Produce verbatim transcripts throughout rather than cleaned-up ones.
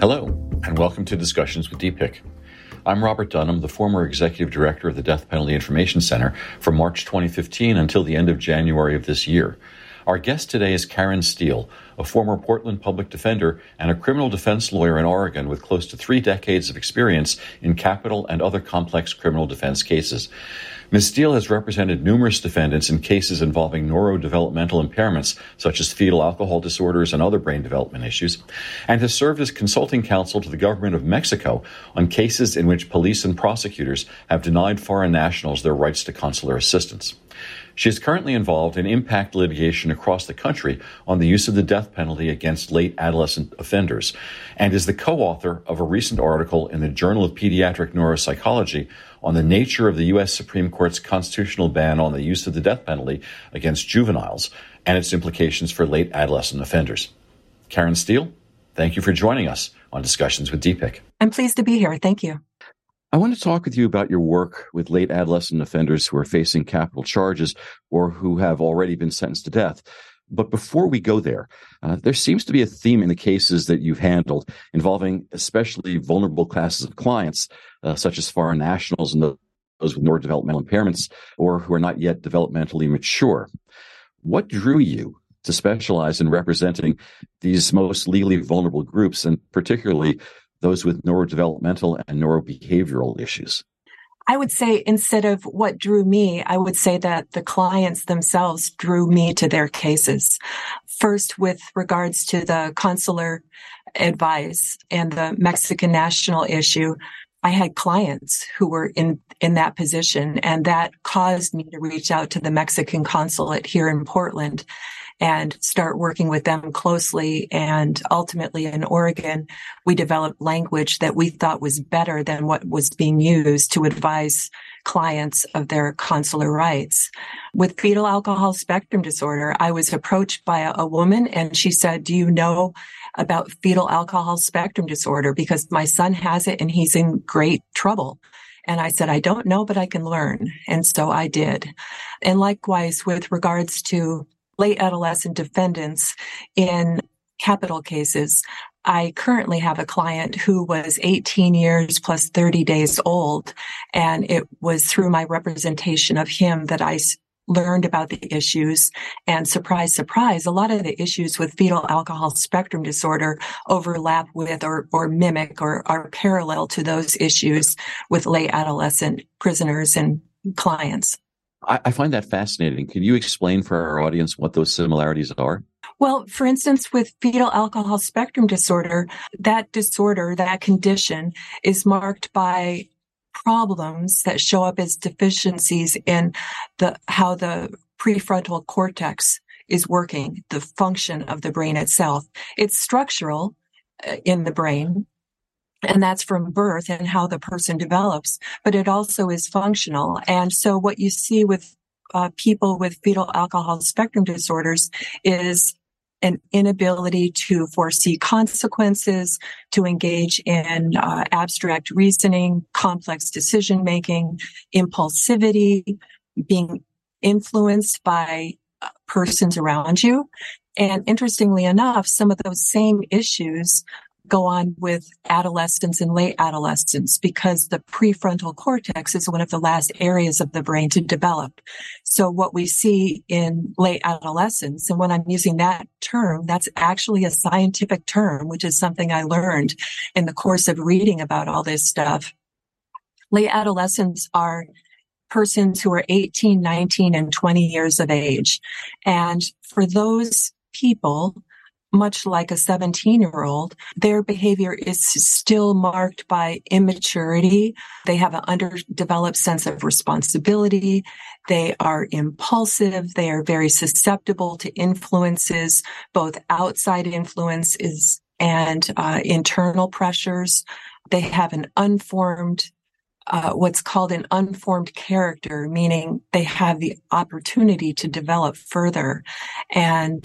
Hello, and welcome to Discussions with D P I C. I'm Robert Dunham, the former Executive Director of the Death Penalty Information Center from March twenty fifteen until the end of January of this year. Our guest today is Karen Steele, a former Portland public defender and a criminal defense lawyer in Oregon with close to three decades of experience in capital and other complex criminal defense cases. Miz Steele has represented numerous defendants in cases involving neurodevelopmental impairments, such as fetal alcohol disorders and other brain development issues, and has served as consulting counsel to the government of Mexico on cases in which police and prosecutors have denied foreign nationals their rights to consular assistance. She is currently involved in impact litigation across the country on the use of the death penalty against late adolescent offenders, and is the co-author of a recent article in the Journal of Pediatric Neuropsychology on the nature of the U S Supreme Court's constitutional ban on the use of the death penalty against juveniles and its implications for late adolescent offenders. Karen Steele, thank you for joining us on Discussions with D P I C. I'm pleased to be here. Thank you. I want to talk with you about your work with late adolescent offenders who are facing capital charges or who have already been sentenced to death. But before we go there, uh, there seems to be a theme in the cases that you've handled involving especially vulnerable classes of clients, uh, such as foreign nationals and those with neurodevelopmental impairments or who are not yet developmentally mature. What drew you to specialize in representing these most legally vulnerable groups, and particularly those with neurodevelopmental and neurobehavioral issues? I would say instead of what drew me, I would say that the clients themselves drew me to their cases. First, with regards to the consular advice and the Mexican national issue, I had clients who were in, in that position, and that caused me to reach out to the Mexican consulate here in Portland and start working with them closely. And ultimately in Oregon, we developed language that we thought was better than what was being used to advise clients of their consular rights. With fetal alcohol spectrum disorder, I was approached by a, a woman, and she said, "Do you know about fetal alcohol spectrum disorder? Because my son has it and he's in great trouble." And I said, "I don't know, but I can learn." And so I did. And likewise, with regards to late adolescent defendants in capital cases, I currently have a client who was eighteen years plus thirty days old. And it was through my representation of him that I learned about the issues. And surprise, surprise, a lot of the issues with fetal alcohol spectrum disorder overlap with or, or mimic or are parallel to those issues with late adolescent prisoners and clients. I find that fascinating. Can you explain for our audience what those similarities are? Well, for instance, with fetal alcohol spectrum disorder, that disorder, that condition is marked by problems that show up as deficiencies in the how the prefrontal cortex is working, the function of the brain itself. It's structural in the brain, and that's from birth and how the person develops, but it also is functional. And so what you see with uh, people with fetal alcohol spectrum disorders is an inability to foresee consequences, to engage in uh, abstract reasoning, complex decision-making, impulsivity, being influenced by uh, persons around you. And interestingly enough, some of those same issues go on with adolescents and late adolescents because the prefrontal cortex is one of the last areas of the brain to develop. So what we see in late adolescence, and when I'm using that term, that's actually a scientific term, which is something I learned in the course of reading about all this stuff. Late adolescents are persons who are eighteen, nineteen, and twenty years of age. And for those people, much like a seventeen-year-old, their behavior is still marked by immaturity. They have an underdeveloped sense of responsibility. They are impulsive. They are very susceptible to influences, both outside influences and uh, internal pressures. They have an unformed Uh, what's called an unformed character, meaning they have the opportunity to develop further. And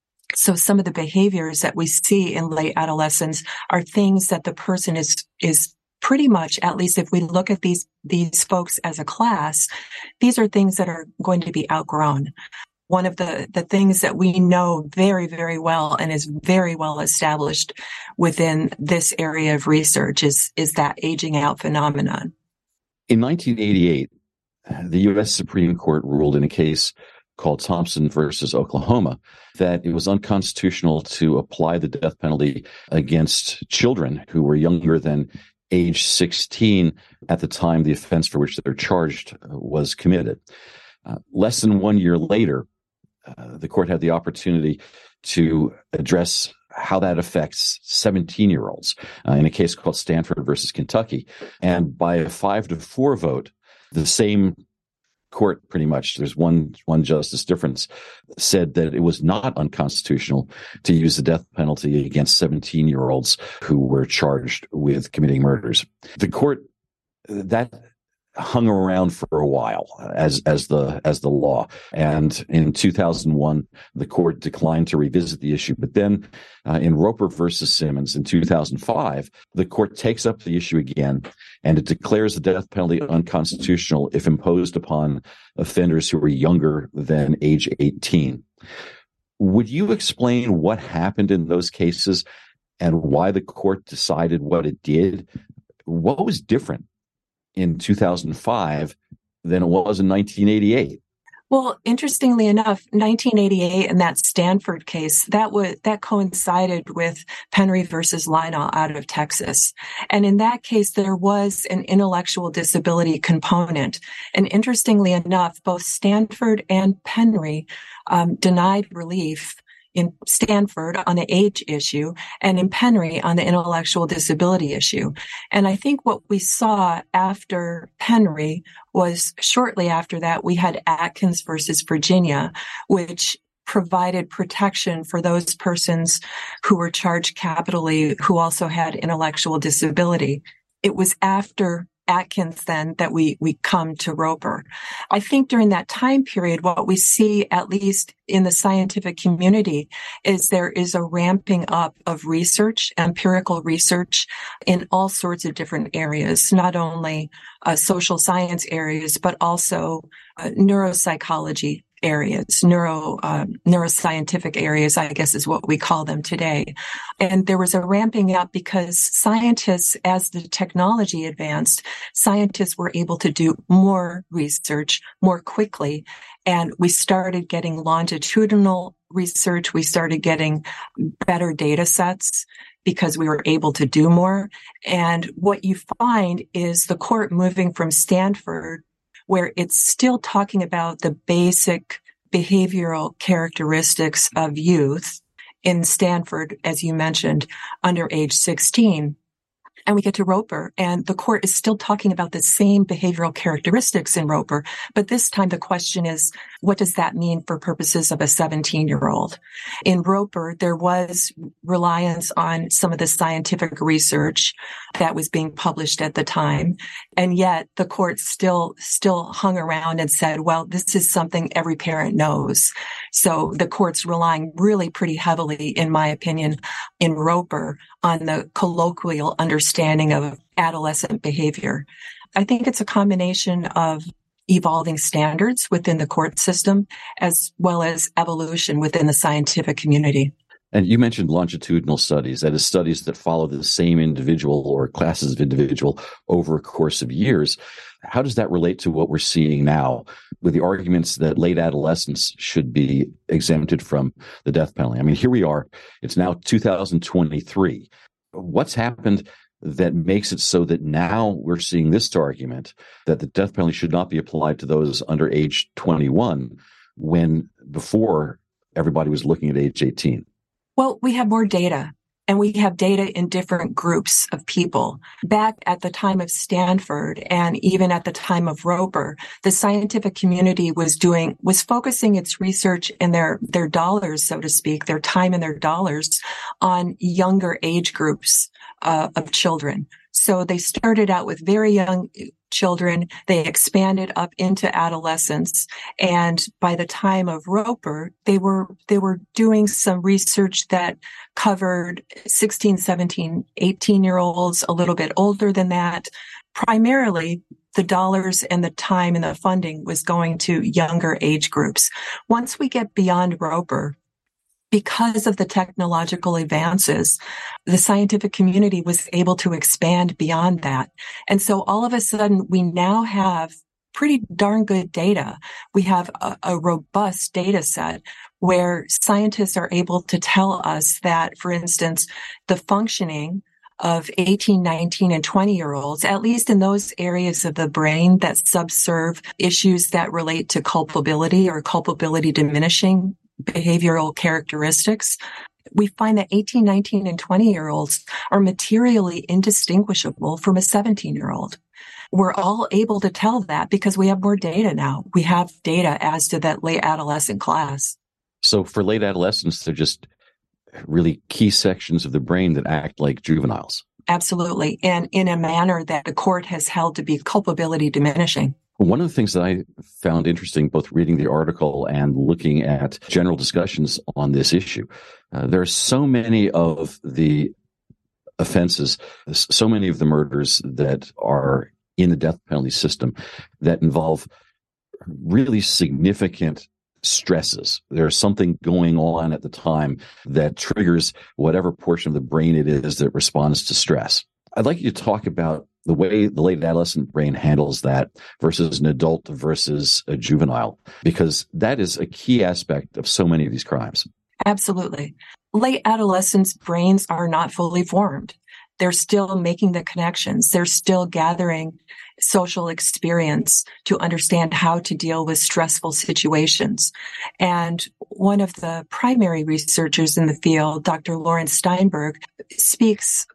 so some of the behaviors that we see in late adolescence are things that the person is, is pretty much, at least if we look at these, these folks as a class, these are things that are going to be outgrown. one of the, the things that we know very, very well and is very well established within this area of research is, is that aging out phenomenon. In nineteen eighty-eight, the U S Supreme Court ruled in a case called Thompson versus Oklahoma that it was unconstitutional to apply the death penalty against children who were younger than age sixteen at the time the offense for which they're charged was committed. Uh, less than one year later, uh, the court had the opportunity to address how that affects seventeen-year-olds uh, in a case called Stanford versus Kentucky. And by a five to four vote, the same court, pretty much, there's one one justice difference, said that it was not unconstitutional to use the death penalty against seventeen-year-olds who were charged with committing murders. The court, that hung around for a while as as the as the law, and in two thousand one the court declined to revisit the issue. But then uh, in Roper versus Simmons in two thousand five, the court takes up the issue again, and it declares the death penalty unconstitutional if imposed upon offenders who are younger than age eighteen. Would you explain what happened in those cases and why the court decided what it did? What was different in two thousand five than it was in nineteen eighty-eight? Well, interestingly enough, nineteen eighty-eight and that Stanford case, that was, that coincided with Penry versus Lionel out of Texas. And in that case, there was an intellectual disability component. And interestingly enough, both Stanford and Penry um, denied relief in Stanford on the age issue and in Penry on the intellectual disability issue. And I think what we saw after Penry was shortly after that, we had Atkins versus Virginia, which provided protection for those persons who were charged capitally who also had intellectual disability. It was after Atkins then that we, we come to Roper. I think during that time period, what we see, at least in the scientific community, is there is a ramping up of research, empirical research in all sorts of different areas, not only uh, social science areas, but also uh, neuropsychology areas, neuro, uh, neuroscientific areas, I guess is what we call them today. And there was a ramping up because scientists, as the technology advanced, scientists were able to do more research more quickly. And we started getting longitudinal research. We started getting better data sets because we were able to do more. And what you find is the court moving from Stanford, where it's still talking about the basic behavioral characteristics of youth in Stanford, as you mentioned, under age sixteen. And we get to Roper, and the court is still talking about the same behavioral characteristics in Roper. But this time the question is, what does that mean for purposes of a seventeen-year-old? In Roper, there was reliance on some of the scientific research that was being published at the time. And yet the court still, still hung around and said, well, this is something every parent knows. So the court's relying really pretty heavily, in my opinion, in Roper on the colloquial understanding of adolescent behavior. I think it's a combination of evolving standards within the court system as well as evolution within the scientific community. And you mentioned longitudinal studies, that is, studies that follow the same individual or classes of individual over a course of years. How does that relate to what we're seeing now with the arguments that late adolescents should be exempted from the death penalty? I mean, here we are. It's now two thousand twenty-three. What's happened that makes it so that now we're seeing this argument that the death penalty should not be applied to those under age twenty-one when before everybody was looking at age eighteen? Well, we have more data, and we have data in different groups of people. Back at the time of Stanford and even at the time of Roper, the scientific community was doing, was focusing its research and their, their dollars, so to speak, their time and their dollars on younger age groups uh, of children. So they started out with very young children. They expanded up into adolescence. And by the time of Roper, they were, they were doing some research that covered sixteen, seventeen, eighteen year olds, a little bit older than that. Primarily, the dollars and the time and the funding was going to younger age groups. Once we get beyond Roper, because of the technological advances, the scientific community was able to expand beyond that. And so all of a sudden, we now have pretty darn good data. We have a, a robust data set where scientists are able to tell us that, for instance, the functioning of eighteen, nineteen, and twenty year olds, at least in those areas of the brain that subserve issues that relate to culpability or culpability diminishing behavioral characteristics, we find that eighteen, nineteen, and twenty year olds are materially indistinguishable from a seventeen year old. We're all able to tell that because we have more data now. We have data as to that late adolescent class. So for late adolescents, they're just really key sections of the brain that act like juveniles. Absolutely. And in a manner that the court has held to be culpability diminishing. One of the things that I found interesting, both reading the article and looking at general discussions on this issue, uh, there are so many of the offenses, so many of the murders that are in the death penalty system that involve really significant stresses. There's something going on at the time that triggers whatever portion of the brain it is that responds to stress. I'd like you to talk about the way the late adolescent brain handles that versus an adult versus a juvenile, because that is a key aspect of so many of these crimes. Absolutely. Late adolescents' brains are not fully formed. They're still making the connections. They're still gathering social experience to understand how to deal with stressful situations. And one of the primary researchers in the field, Doctor Lawrence Steinberg, speaks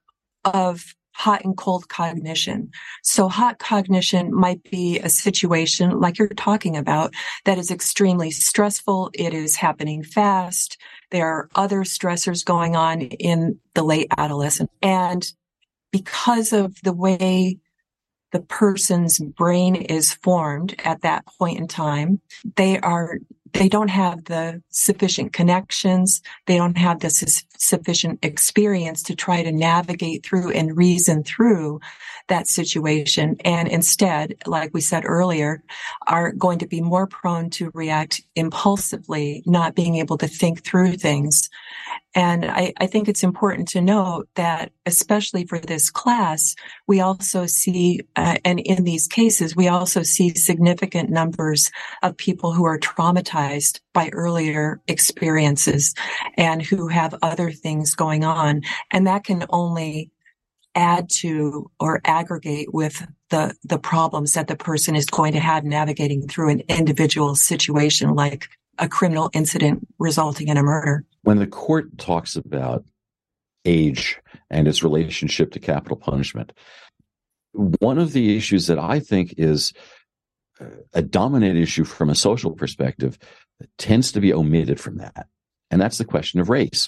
of hot and cold cognition. So hot cognition might be a situation like you're talking about that is extremely stressful. It is happening fast. There are other stressors going on in the late adolescent. And because of the way the person's brain is formed at that point in time, they are They don't have the sufficient connections. They don't have the su- sufficient experience to try to navigate through and reason through that situation. And instead, like we said earlier, are going to be more prone to react impulsively, not being able to think through things. And I, I think it's important to note that, especially for this class, we also see, uh, and in these cases, we also see significant numbers of people who are traumatized by earlier experiences and who have other things going on. And that can only add to or aggregate with the, the problems that the person is going to have navigating through an individual situation like a criminal incident resulting in a murder. When the court talks about age and its relationship to capital punishment, one of the issues that I think is a dominant issue from a social perspective tends to be omitted from that. And that's the question of race.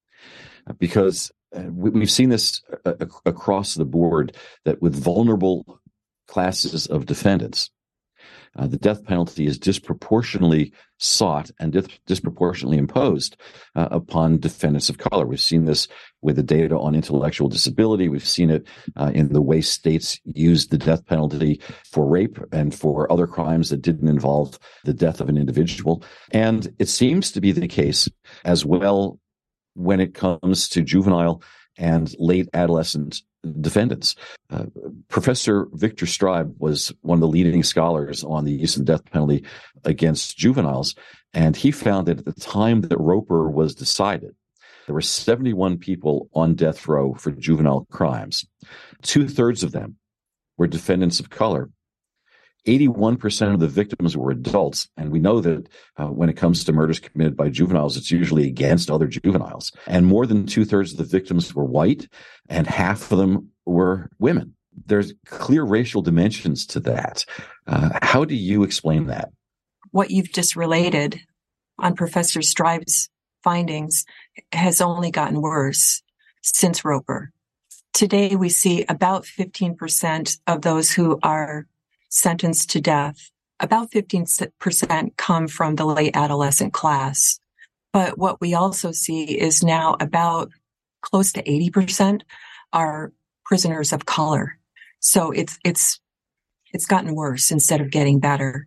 Because we've seen this across the board, that with vulnerable classes of defendants, Uh, the death penalty is disproportionately sought and dis- disproportionately imposed uh, upon defendants of color. We've seen this with the data on intellectual disability. We've seen it uh, in the way states use the death penalty for rape and for other crimes that didn't involve the death of an individual. And it seems to be the case as well when it comes to juvenile and late adolescent defendants. Uh, Professor Victor Straub was one of the leading scholars on the use of the death penalty against juveniles, and he found that at the time that Roper was decided, there were seventy-one people on death row for juvenile crimes. Two-thirds of them were defendants of color. eighty-one percent of the victims were adults, and we know that uh, when it comes to murders committed by juveniles, it's usually against other juveniles. And more than two-thirds of the victims were white, and half of them were women. There's clear racial dimensions to that. Uh, how do you explain that? What you've just related on Professor Straub's findings has only gotten worse since Roper. Today, we see about fifteen percent of those who are sentenced to death, about fifteen percent come from the late adolescent class. But what we also see is now about close to eighty percent are prisoners of color. So it's, it's, it's gotten worse instead of getting better.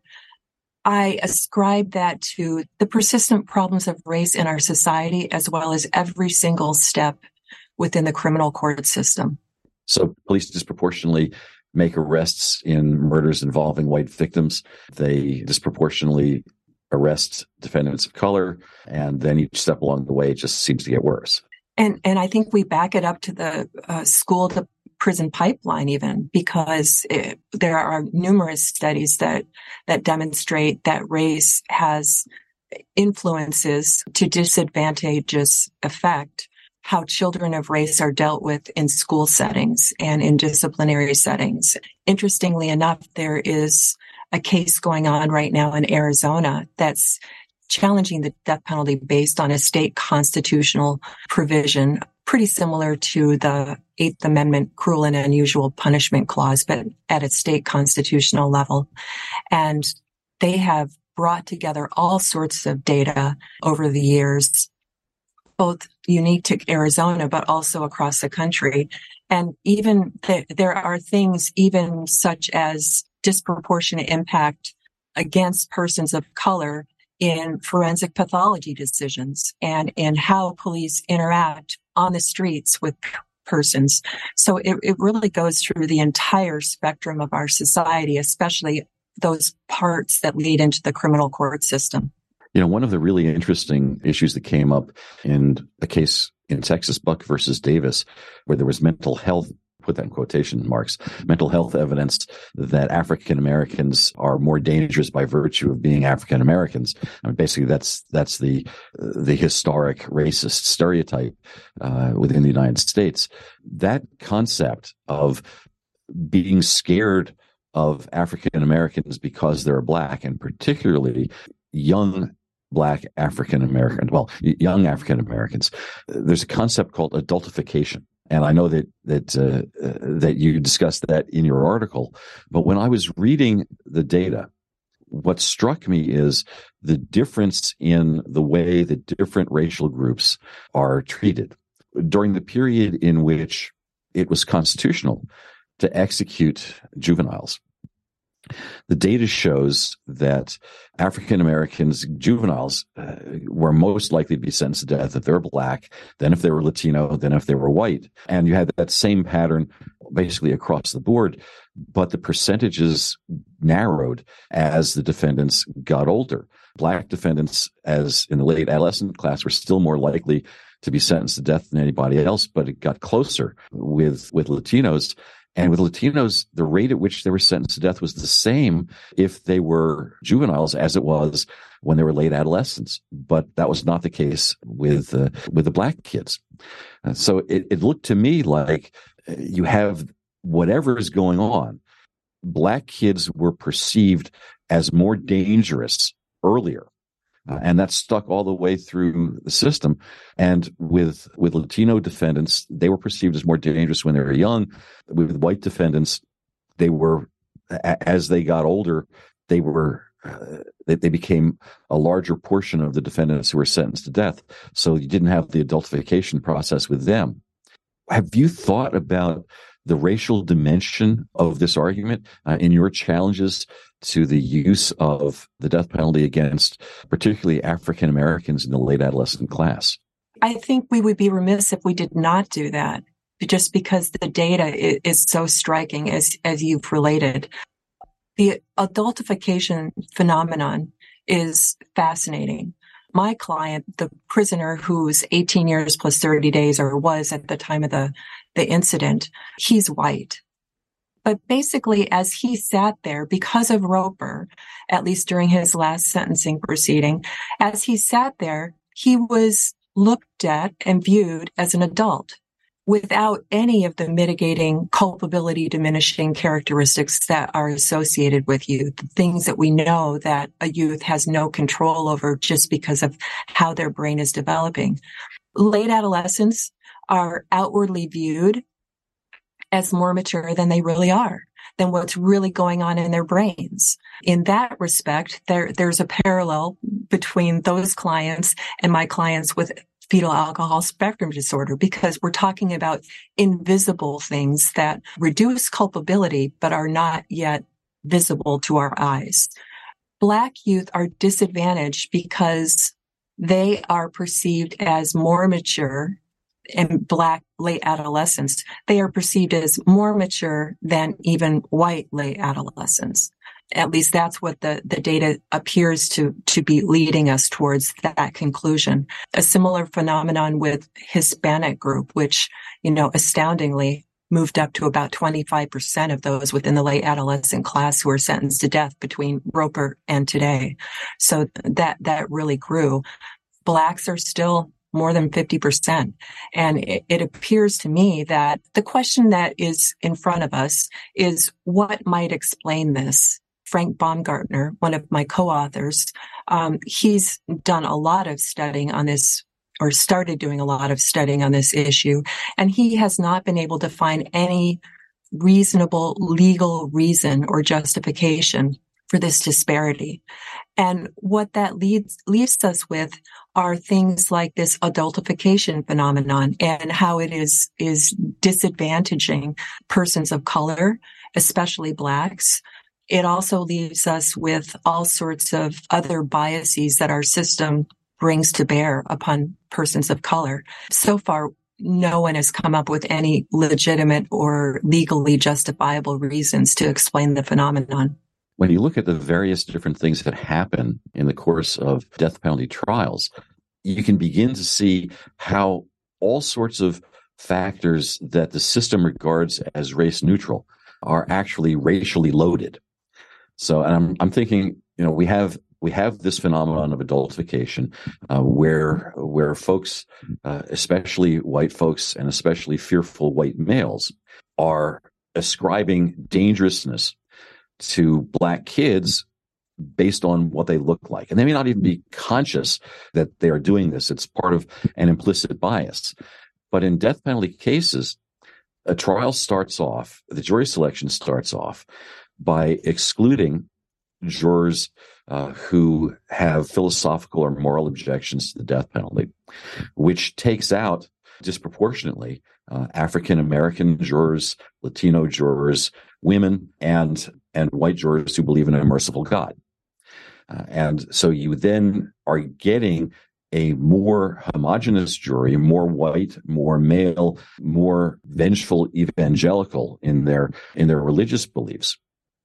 I ascribe that to the persistent problems of race in our society, as well as every single step within the criminal court system. So police disproportionately make arrests in murders involving white victims. They disproportionately arrest defendants of color, and then each step along the way just seems to get worse. And and I think we back it up to the uh, school to prison pipeline, even because it, there are numerous studies that that demonstrate that race has influences to disadvantageous effect how children of race are dealt with in school settings and in disciplinary settings. Interestingly enough, there is a case going on right now in Arizona that's challenging the death penalty based on a state constitutional provision, pretty similar to the Eighth Amendment cruel and unusual punishment clause, but at a state constitutional level. And they have brought together all sorts of data over the years, both unique to Arizona, but also across the country. And even th- there are things even such as disproportionate impact against persons of color in forensic pathology decisions and in how police interact on the streets with persons. So it, it really goes through the entire spectrum of our society, especially those parts that lead into the criminal court system. You know, one of the really interesting issues that came up in a case in Texas, Buck versus Davis, where there was mental health, put that in quotation marks, mental health evidence that African Americans are more dangerous by virtue of being African Americans. I mean, basically, that's that's the the historic racist stereotype uh, within the United States. That concept of being scared of African Americans because they're Black, and particularly young Black African Americans, well, young African Americans, there's a concept called adultification. And I know that that uh, uh, that you discussed that in your article. But when I was reading the data, what struck me is the difference in the way that different racial groups are treated. During the period in which it was constitutional to execute juveniles, the data shows that African Americans, juveniles, uh, were most likely to be sentenced to death if they were Black, then if they were Latino, then if they were white. And you had that same pattern basically across the board, but the percentages narrowed as the defendants got older. Black defendants, as in the late adolescent class, were still more likely to be sentenced to death than anybody else, but it got closer with, with Latinos. And with Latinos, the rate at which they were sentenced to death was the same if they were juveniles as it was when they were late adolescents. But that was not the case with uh, with the Black kids. Uh, so it, it looked to me like you have whatever is going on. Black kids were perceived as more dangerous earlier. Uh, and that stuck all the way through the system. And with with Latino defendants, they were perceived as more dangerous when they were young. With white defendants, they were, as they got older, they were uh, they, they became a larger portion of the defendants who were sentenced to death. So you didn't have the adultification process with them. Have you thought about the racial dimension of this argument uh, in your challenges to the use of the death penalty against particularly African Americans in the late adolescent class? I think we would be remiss if we did not do that, just because the data is, is so striking, as, as you've related. The adultification phenomenon is fascinating. My client, the prisoner who's eighteen years plus thirty days, or was at the time of the, the incident, he's white. But basically, as he sat there, because of Roper, at least during his last sentencing proceeding, as he sat there, he was looked at and viewed as an adult without any of the mitigating culpability diminishing characteristics that are associated with youth, things that we know that a youth has no control over just because of how their brain is developing. Late adolescents are outwardly viewed as more mature than they really are, than what's really going on in their brains. In that respect, there, there's a parallel between those clients and my clients with fetal alcohol spectrum disorder, because we're talking about invisible things that reduce culpability but are not yet visible to our eyes. Black youth are disadvantaged because they are perceived as more mature, and Black late adolescents, they are perceived as more mature than even white late adolescents. At least that's what the, the data appears to, to be leading us towards that conclusion. A similar phenomenon with Hispanic group, which, you know, astoundingly moved up to about twenty-five percent of those within the late adolescent class who were sentenced to death between Roper and today. So that, that really grew. Blacks are still more than fifty percent. And it, it appears to me that the question that is in front of us is what might explain this. Frank Baumgartner, one of my co-authors, um, he's done a lot of studying on this, or started doing a lot of studying on this issue, and he has not been able to find any reasonable legal reason or justification for this disparity. And what that leads, leaves us with are things like this adultification phenomenon and how it is, is disadvantaging persons of color, especially Blacks. It also leaves us with all sorts of other biases that our system brings to bear upon persons of color. So far, no one has come up with any legitimate or legally justifiable reasons to explain the phenomenon. When you look at the various different things that happen in the course of death penalty trials, you can begin to see how all sorts of factors that the system regards as race neutral are actually racially loaded. So, and I'm, I'm thinking, you know, we have we have this phenomenon of adultification, uh, where where folks, uh, especially white folks and especially fearful white males, are ascribing dangerousness to Black kids based on what they look like. And they may not even be conscious that they are doing this. It's part of an implicit bias. But in death penalty cases, a trial starts off, the jury selection starts off by excluding jurors uh, who have philosophical or moral objections to the death penalty, which takes out disproportionately uh, African-American jurors, Latino jurors, women, and and white jurors who believe in a merciful God. Uh, and so you then are getting a more homogenous jury, more white, more male, more vengeful evangelical in their in their religious beliefs.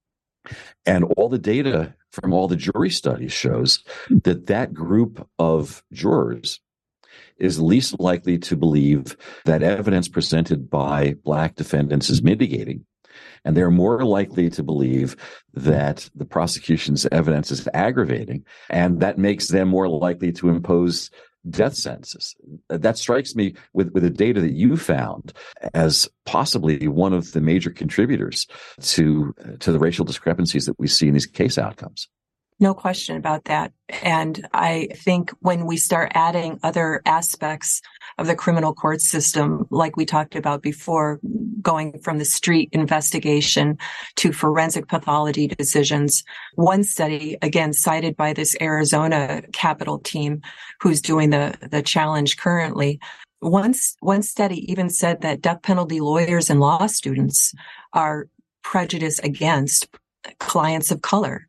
And all the data from all the jury studies shows that that group of jurors is least likely to believe that evidence presented by Black defendants is mitigating. And they're more likely to believe that the prosecution's evidence is aggravating, and that makes them more likely to impose death sentences. That strikes me with, with the data that you found as possibly one of the major contributors to, to the racial discrepancies that we see in these case outcomes. No question about that. And I think when we start adding other aspects of the criminal court system, like we talked about before, going from the street investigation to forensic pathology decisions, one study, again, cited by this Arizona Capitol team who's doing the, the challenge currently, once one study even said that death penalty lawyers and law students are prejudiced against clients of color.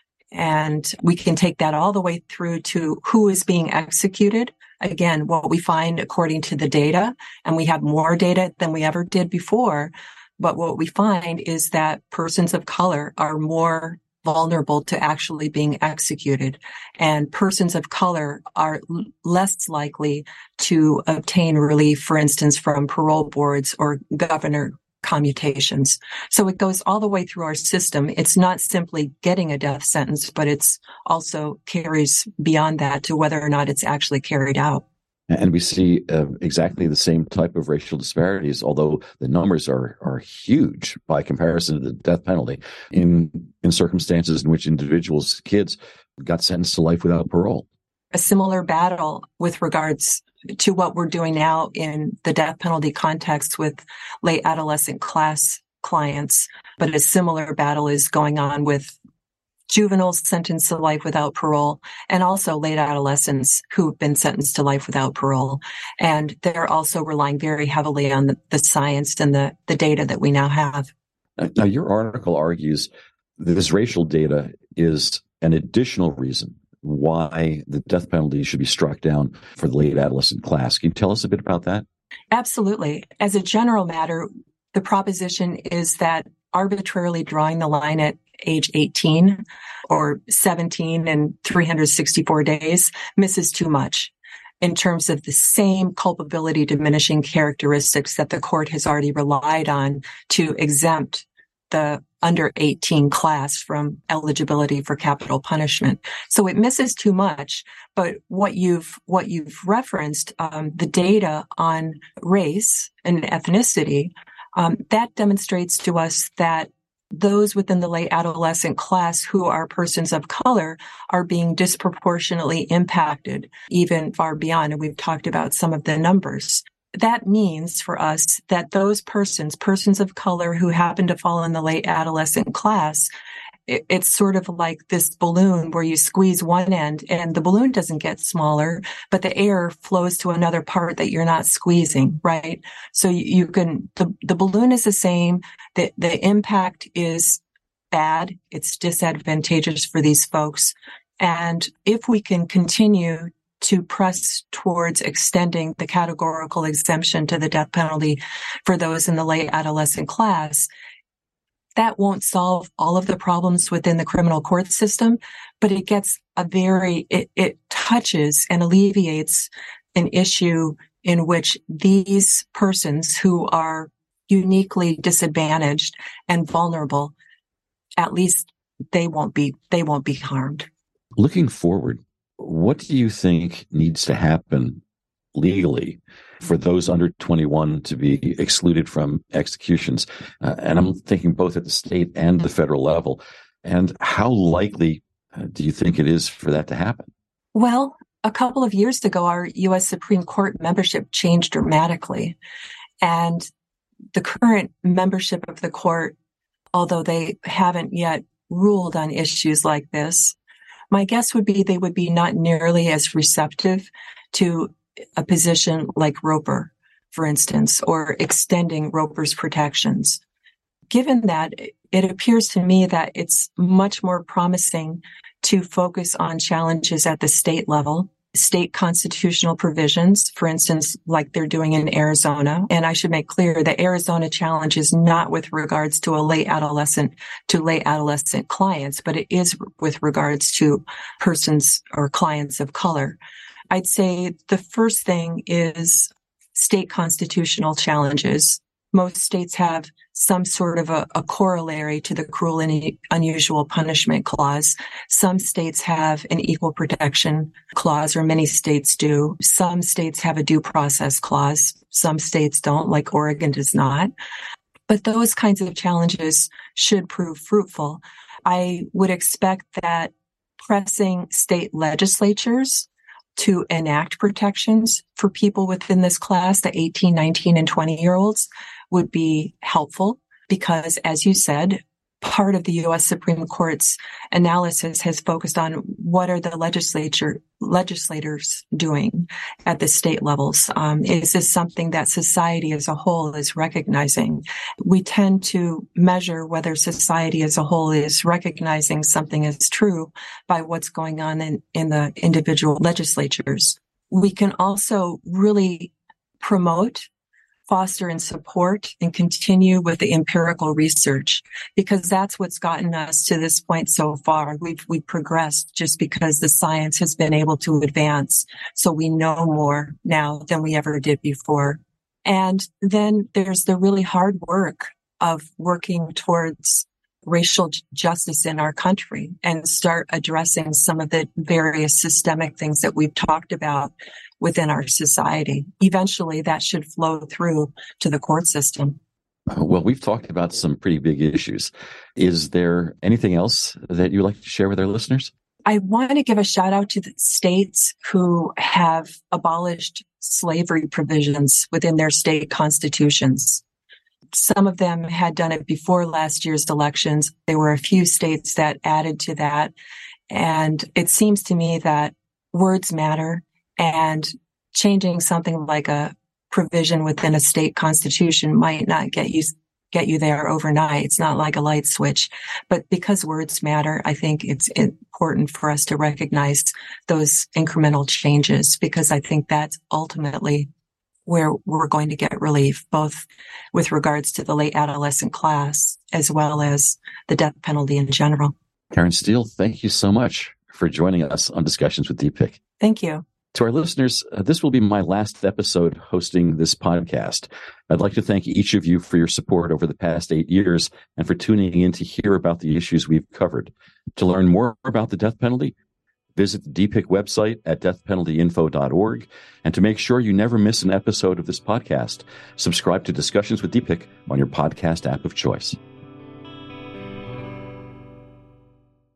And we can take that all the way through to who is being executed. Again, what we find according to the data, and we have more data than we ever did before, but what we find is that persons of color are more vulnerable to actually being executed, and persons of color are l- less likely to obtain relief, for instance, from parole boards or governor commutations. So it goes all the way through our system. It's not simply getting a death sentence, but it's also carries beyond that to whether or not it's actually carried out. And we see uh, exactly the same type of racial disparities, although the numbers are are huge by comparison to the death penalty in in circumstances in which individuals, kids, got sentenced to life without parole. A similar battle with regards to what we're doing now in the death penalty context with late adolescent class clients, but a similar battle is going on with juveniles sentenced to life without parole, and also late adolescents who've been sentenced to life without parole. And they're also relying very heavily on the, the science and the, the data that we now have. Now, your article argues that this racial data is an additional reason why the death penalty should be struck down for the late adolescent class. Can you tell us a bit about that? Absolutely. As a general matter, the proposition is that arbitrarily drawing the line at age eighteen or seventeen and three hundred sixty-four days misses too much in terms of the same culpability diminishing characteristics that the court has already relied on to exempt the under eighteen class from eligibility for capital punishment. So it misses too much. But what you've what you've referenced, um, the data on race and ethnicity, um, that demonstrates to us that those within the late adolescent class who are persons of color are being disproportionately impacted, even far beyond. And we've talked about some of the numbers. That means for us that those persons, persons of color who happen to fall in the late adolescent class, it, it's sort of like this balloon where you squeeze one end and the balloon doesn't get smaller, but the air flows to another part that you're not squeezing, right? So you, you can, the, the balloon is the same. The, the impact is bad. It's disadvantageous for these folks. And if we can continue to press towards extending the categorical exemption to the death penalty for those in the late adolescent class, that won't solve all of the problems within the criminal court system, but it gets a very, it, it touches and alleviates an issue in which these persons who are uniquely disadvantaged and vulnerable, at least they won't be, they won't be harmed. Looking forward, what do you think needs to happen legally for those under twenty-one to be excluded from executions? Uh, and I'm thinking both at the state and the federal level. And how likely uh, do you think it is for that to happen? Well, a couple of years ago, our U S Supreme Court membership changed dramatically. And the current membership of the court, although they haven't yet ruled on issues like this, my guess would be they would be not nearly as receptive to a position like Roper, for instance, or extending Roper's protections. Given that, it appears to me that it's much more promising to focus on challenges at the state level, state constitutional provisions, for instance, like they're doing in Arizona. And I should make clear the Arizona challenge is not with regards to a late adolescent to late adolescent clients, but it is with regards to persons or clients of color. I'd say the first thing is state constitutional challenges. Most states have some sort of a, a corollary to the cruel and unusual punishment clause. Some states have an equal protection clause, or many states do. Some states have a due process clause. Some states don't, like Oregon does not. But those kinds of challenges should prove fruitful. I would expect that pressing state legislatures to enact protections for people within this class, the eighteen, nineteen, and twenty year olds, would be helpful because, as you said, part of the U S Supreme Court's analysis has focused on what are the legislature legislators doing at the state levels. Um, is this something that society as a whole is recognizing? We tend to measure whether society as a whole is recognizing something as true by what's going on in, in the individual legislatures. We can also really promote, foster, and support and continue with the empirical research, because that's what's gotten us to this point so far. We've, we've progressed just because the science has been able to advance. So we know more now than we ever did before. And then there's the really hard work of working towards racial justice in our country and start addressing some of the various systemic things that we've talked about within our society. Eventually, that should flow through to the court system. Well, we've talked about some pretty big issues. Is there anything else that you'd like to share with our listeners? I want to give a shout out to the states who have abolished slavery provisions within their state constitutions. Some of them had done it before last year's elections. There were a few states that added to that. And it seems to me that words matter, and changing something like a provision within a state constitution might not get you get you there overnight. It's not like a light switch, but because words matter, I think it's important for us to recognize those incremental changes, because I think that's ultimately where we're going to get relief, both with regards to the late adolescent class as well as the death penalty in general. Karen Steele, thank you so much for joining us on Discussions with Deepak. Thank you. To our listeners, uh, this will be my last episode hosting this podcast. I'd like to thank each of you for your support over the past eight years and for tuning in to hear about the issues we've covered. To learn more about the death penalty, visit the D P I C website at death penalty info dot org. And to make sure you never miss an episode of this podcast, subscribe to Discussions with D P I C on your podcast app of choice.